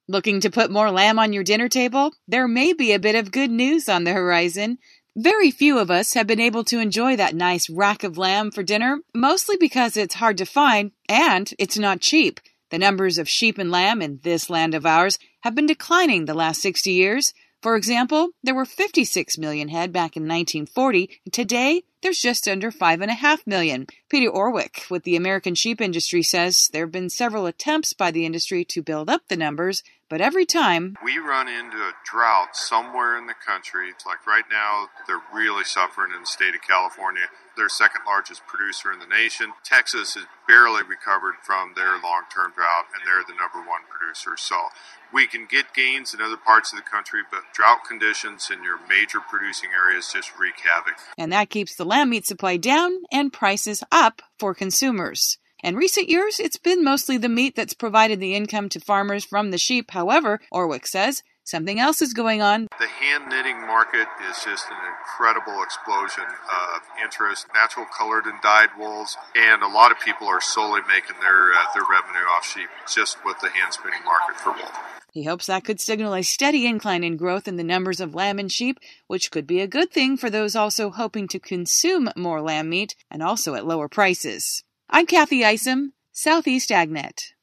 Looking to put more lamb on your dinner table? There may be a bit of good news on the horizon. Very few of us have been able to enjoy that nice rack of lamb for dinner, mostly because it's hard to find and it's not cheap. The numbers of sheep and lamb in this land of ours have been declining the last 60 years. For example, there were 56 million head back in 1940. Today, there's just under 5.5 million. Peter Orwick with the American Sheep Industry says there have been several attempts by the industry to build up the numbers, but every time we run into a drought somewhere in the country. It's like right now, they're really suffering in the state of California. They're second largest producer in the nation. Texas has barely recovered from their long-term drought, and they're the number one producer. So we can get gains in other parts of the country, but drought conditions in your major producing areas just wreak havoc. And that keeps the lamb meat supply down and prices up for consumers. In recent years, it's been mostly the meat that's provided the income to farmers from the sheep. However, Orwick says something else is going on. The hand knitting market is just an incredible explosion of interest. Natural colored and dyed wools, and a lot of people are solely making their revenue off sheep just with the hand spinning market for wool. He hopes that could signal a steady incline in growth in the numbers of lamb and sheep, which could be a good thing for those also hoping to consume more lamb meat and also at lower prices. I'm Kathy Isom, Southeast AgNet.